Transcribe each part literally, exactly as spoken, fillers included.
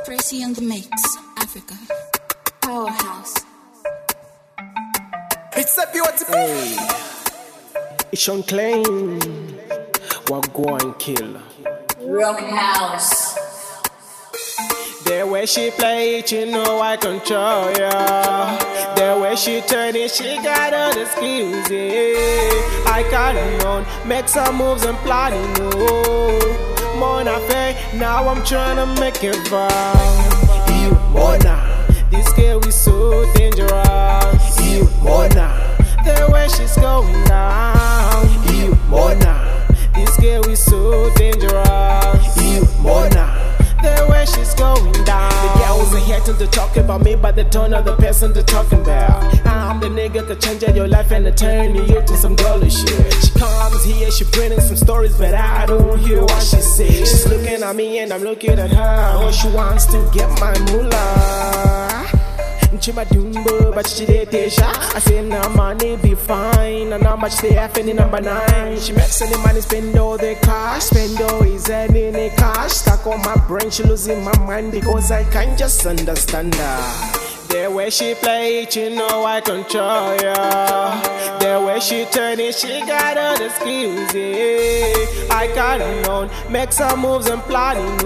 Tracy on the mix, Africa. Powerhouse. It's a beautiful. Hey, it's Sean Klein. What go and kill? Rock house. The way she play it, you know I control ya. The way she turn it, she got all the skills, yeah. I can't on, make some moves and planning, no. Mona Faye, now I'm tryna make it vow. You Mona, this girl is so dangerous. You Mona, the way she's going down. You Mona, this girl is so dangerous. You Mona, the way she's going down. The girls are here to talk about me, but they don't know the person they're talking about. I'm the nigga that change your life and turn you to some dollar shit. She comes here, she bringing some stories, but I don't hear what she says. She's looking at me and I'm looking at her. Oh, she wants to get my moolah. Chima Dumbo, but she did Tisha. I say, nah, money be fine. And how much they have in the number nine. She makes any money, spend all the cash. Spend all his head in the cash. Stuck on my brain, she losing my mind because I can't just understand her. The way she play it, you know I control ya. The way she turn it, she got all the skills, yeah. I can't on, make some moves and planning,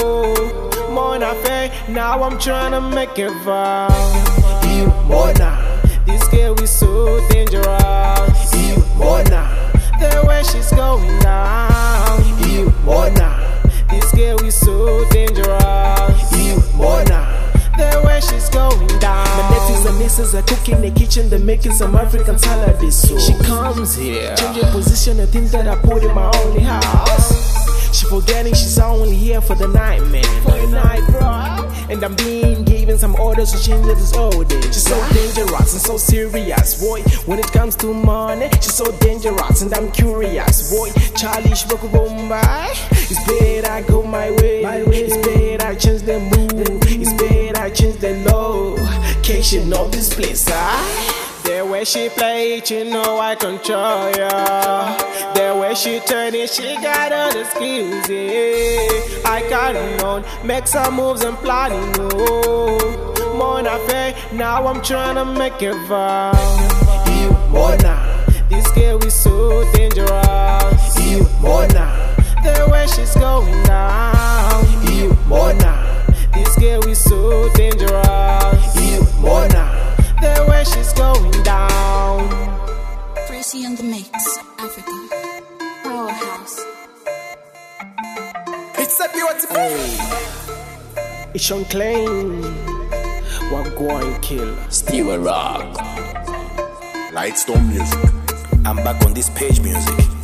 no. Mona Faye, now I'm tryna make it vow. You Mona, this girl is so dangerous. You Mona, the way she's going down. You Mona, this girl is so dangerous. You Mona, the way she's going down. My nephews and nieces are cooking in the kitchen, they're making some African salad. So she comes here, changing position, the things that I put in my only house. She forgetting she's only here for the night, man. For the night, bro. And I'm being given some orders to change this order. She's so dangerous and so serious, boy. When it comes to money, she's so dangerous and I'm curious, boy. Charlie, she broke a Bombay. It's better I go my way. my way. It's better I change the mood. It's better I change the location of this place, ah. The way she play it, you know I control ya. The way she turn it, she got all the skills, yeah. I can't on, make some moves and planning, no. Mona Faye, now I'm tryna make it vow. You Mona, this girl is so dangerous. You Mona, the way she's going down. You Mona, this girl is so dangerous. You Mona, the way she's going down. Tracy on the mix, Africa. Powerhouse. It's a beautiful. Hey, it's Sean Klein. What go and kill? Steven Rock. Lightstone Music. I'm back on this page music.